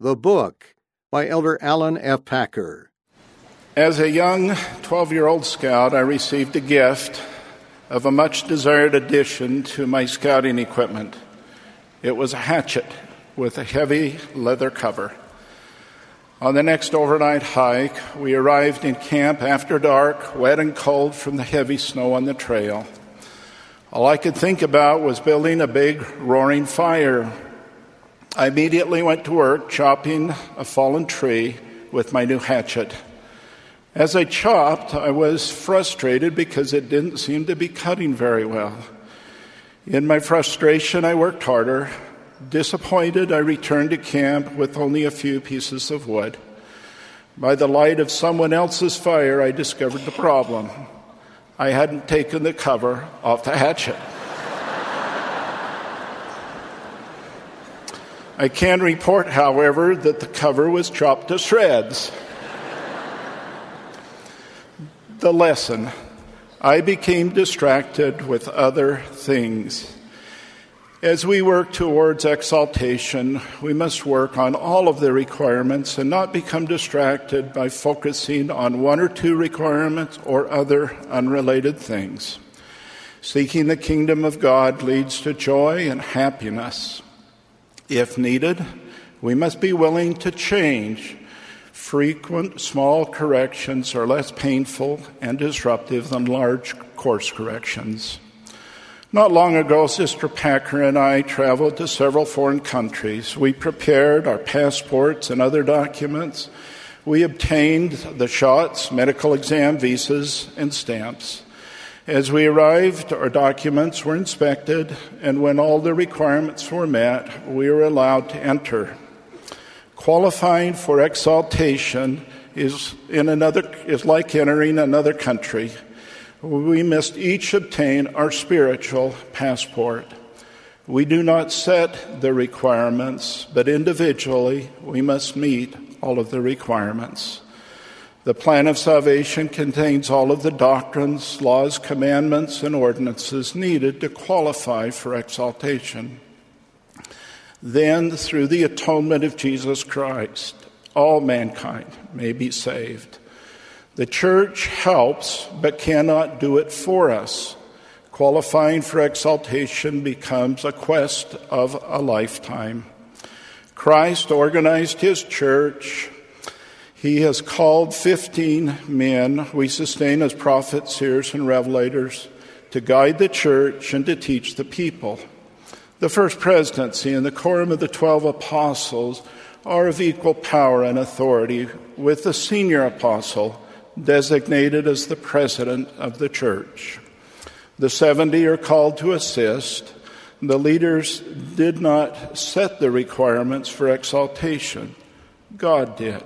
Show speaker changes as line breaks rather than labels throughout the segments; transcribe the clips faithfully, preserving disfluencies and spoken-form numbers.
The Book by Elder Alan F. Packer.
As a young twelve-year-old scout, I received a gift of a much-desired addition to my scouting equipment. It was a hatchet with a heavy leather cover. On the next overnight hike, we arrived in camp after dark, wet and cold from the heavy snow on the trail. All I could think about was building a big, roaring fire. I immediately went to work chopping a fallen tree with my new hatchet. As I chopped, I was frustrated because it didn't seem to be cutting very well. In my frustration, I worked harder. Disappointed, I returned to camp with only a few pieces of wood. By the light of someone else's fire, I discovered the problem. I hadn't taken the cover off the hatchet. I can report, however, that the cover was chopped to shreds. The lesson: I became distracted with other things. As we work towards exaltation, we must work on all of the requirements and not become distracted by focusing on one or two requirements or other unrelated things. Seeking the kingdom of God leads to joy and happiness. If needed, we must be willing to change. Frequent, small corrections are less painful and disruptive than large course corrections. Not long ago, Sister Packer and I traveled to several foreign countries. We prepared our passports and other documents. We obtained the shots, medical exam, visas, and stamps. As we arrived, our documents were inspected, and when all the requirements were met, we were allowed to enter. Qualifying for exaltation is in another is like entering another country. We must each obtain our spiritual passport. We do not set the requirements, but individually we must meet all of the requirements. The plan of salvation contains all of the doctrines, laws, commandments, and ordinances needed to qualify for exaltation. Then, through the atonement of Jesus Christ, all mankind may be saved. The church helps, but cannot do it for us. Qualifying for exaltation becomes a quest of a lifetime. Christ organized his church. He has called fifteen men we sustain as prophets, seers, and revelators to guide the church and to teach the people. The first presidency and the quorum of the twelve apostles are of equal power and authority, with the senior apostle designated as the president of the church. The seventy are called to assist. The leaders did not set the requirements for exaltation. God did.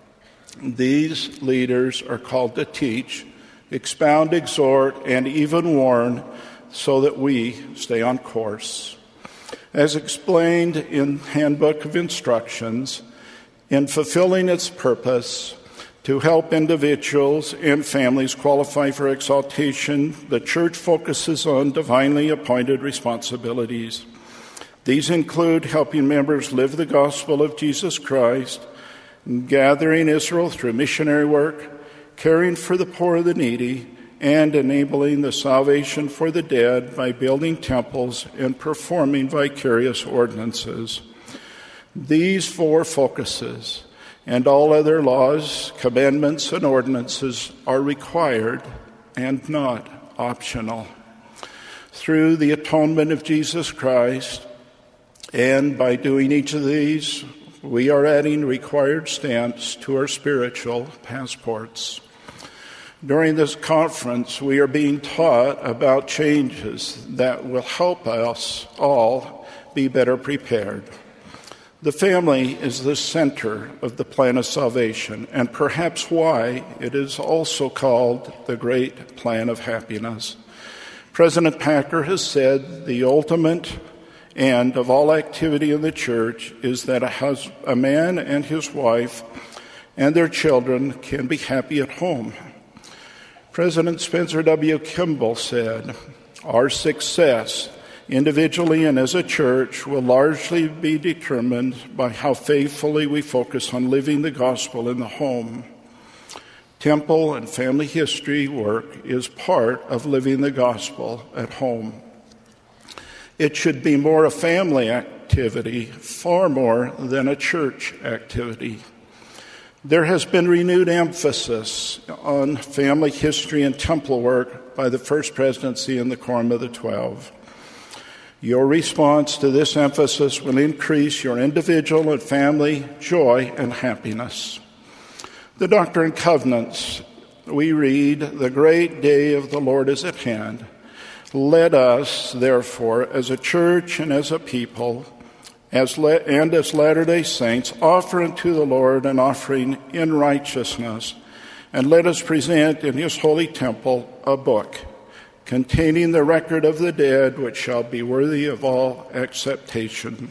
These leaders are called to teach, expound, exhort, and even warn so that we stay on course. As explained in Handbook of Instructions, in fulfilling its purpose to help individuals and families qualify for exaltation, the church focuses on divinely appointed responsibilities. These include helping members live the gospel of Jesus Christ, gathering Israel through missionary work, caring for the poor and the needy, and enabling the salvation for the dead by building temples and performing vicarious ordinances. These four focuses and all other laws, commandments, and ordinances are required and not optional. Through the atonement of Jesus Christ, and by doing each of these, we are adding required stamps to our spiritual passports. During this conference, we are being taught about changes that will help us all be better prepared. The family is the center of the plan of salvation, and perhaps why it is also called the great plan of happiness. President Packer has said the ultimate end of all activity in the church is that a, hus- a man and his wife and their children can be happy at home. President Spencer W. Kimball said, "Our success individually and as a church, will largely be determined by how faithfully we focus on living the gospel in the home. Temple and family history work is part of living the gospel at home. It should be more a family activity, far more than a church activity. There has been renewed emphasis on family history and temple work by the First Presidency and the Quorum of the Twelve. Your response to this emphasis will increase your individual and family joy and happiness. The Doctrine and Covenants, we read, "The great day of the Lord is at hand. Let us, therefore, as a church and as a people, As le- and as Latter-day Saints, offer unto the Lord an offering in righteousness, and let us present in his holy temple a book containing the record of the dead, which shall be worthy of all acceptation."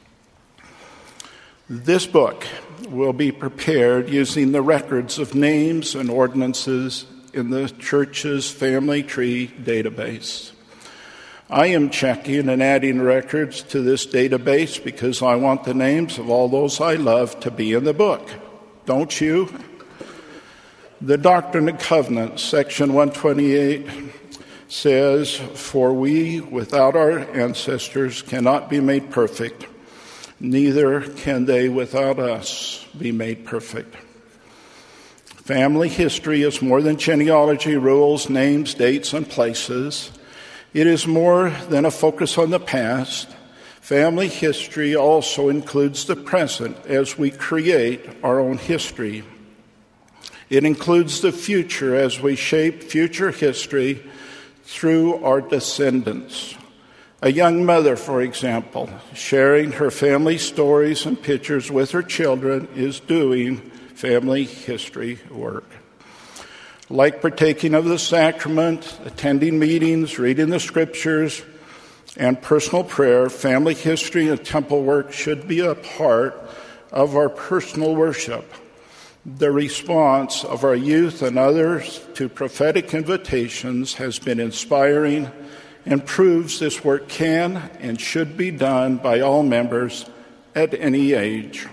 This book will be prepared using the records of names and ordinances in the church's family tree database. I am checking and adding records to this database because I want the names of all those I love to be in the book. Don't you? The Doctrine and Covenants, section one twenty-eight, says, "For we, without our ancestors, cannot be made perfect, neither can they without us be made perfect." Family history is more than genealogy, rules, names, dates, and places. It is more than a focus on the past. Family history also includes the present as we create our own history. It includes the future as we shape future history through our descendants. A young mother, for example, sharing her family stories and pictures with her children is doing family history work. Like partaking of the sacrament, attending meetings, reading the scriptures, and personal prayer, family history and temple work should be a part of our personal worship. The response of our youth and others to prophetic invitations has been inspiring and proves this work can and should be done by all members at any age.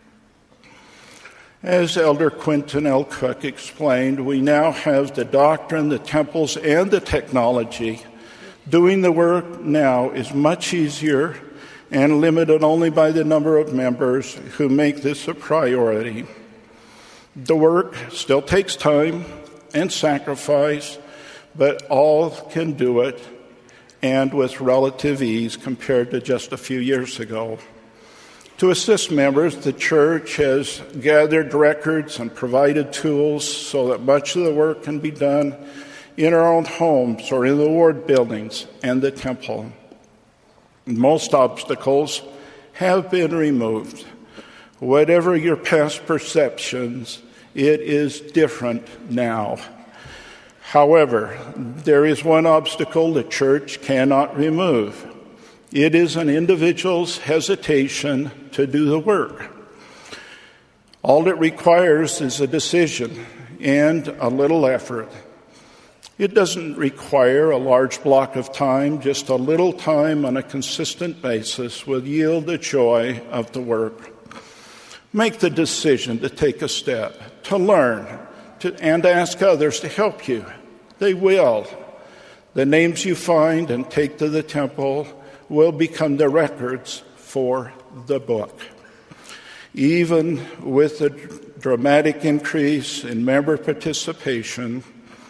As Elder Quentin L. Cook explained, we now have the doctrine, the temples, and the technology. Doing the work now is much easier and limited only by the number of members who make this a priority. The work still takes time and sacrifice, but all can do it, and with relative ease compared to just a few years ago. To assist members, the church has gathered records and provided tools so that much of the work can be done in our own homes or in the ward buildings and the temple. Most obstacles have been removed. Whatever your past perceptions, it is different now. However, there is one obstacle the church cannot remove. It is an individual's hesitation to do the work. All it requires is a decision and a little effort. It doesn't require a large block of time, just a little time on a consistent basis will yield the joy of the work. Make the decision to take a step, to learn, to, and ask others to help you. They will. The names you find and take to the temple will become the records for the book. Even with the dramatic increase in member participation,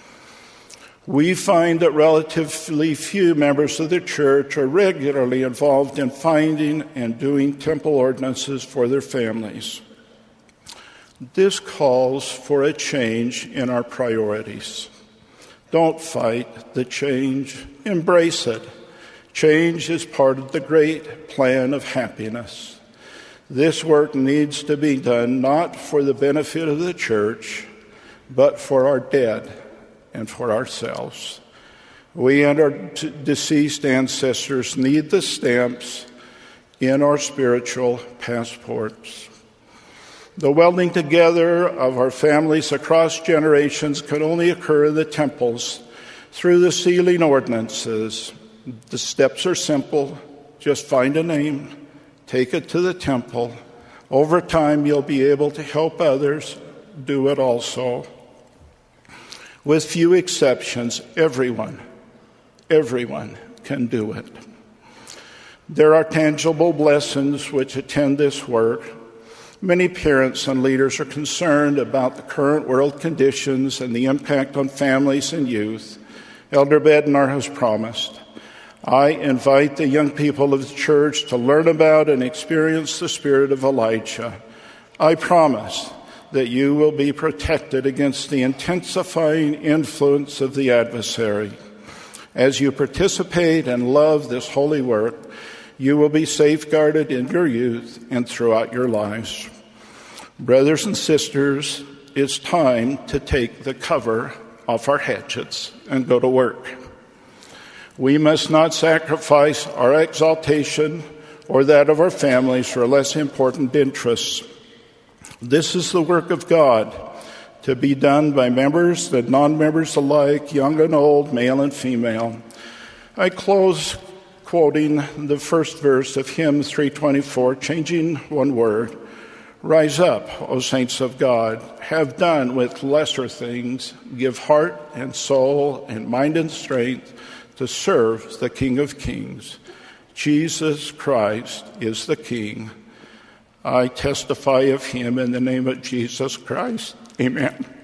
we find that relatively few members of the church are regularly involved in finding and doing temple ordinances for their families. This calls for a change in our priorities. Don't fight the change, embrace it. Change is part of the great plan of happiness. This work needs to be done not for the benefit of the church, but for our dead and for ourselves. We and our t- deceased ancestors need the stamps in our spiritual passports. The welding together of our families across generations could only occur in the temples through the sealing ordinances. The steps are simple. Just find a name, take it to the temple. Over time, you'll be able to help others do it also. With few exceptions, everyone, everyone can do it. There are tangible blessings which attend this work. Many parents and leaders are concerned about the current world conditions and the impact on families and youth. Elder Bednar has promised. I invite the young people of the church to learn about and experience the spirit of Elijah. I promise that you will be protected against the intensifying influence of the adversary. As you participate and love this holy work, you will be safeguarded in your youth and throughout your lives. Brothers and sisters, it's time to take the cover off our hatchets and go to work. We must not sacrifice our exaltation or that of our families for less important interests. This is the work of God, to be done by members and non-members alike, young and old, male and female. I close quoting the first verse of hymn three twenty-four, changing one word. Rise up, O saints of God, have done with lesser things, give heart and soul and mind and strength to serve the King of Kings. Jesus Christ is the King. I testify of him in the name of Jesus Christ. Amen.